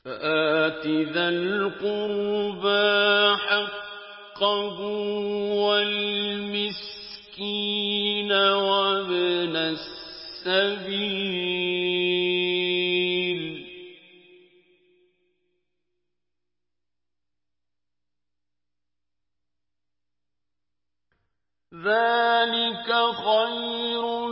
فآت ذا القربى حقه والمسكين وابن السبيل ذلك خير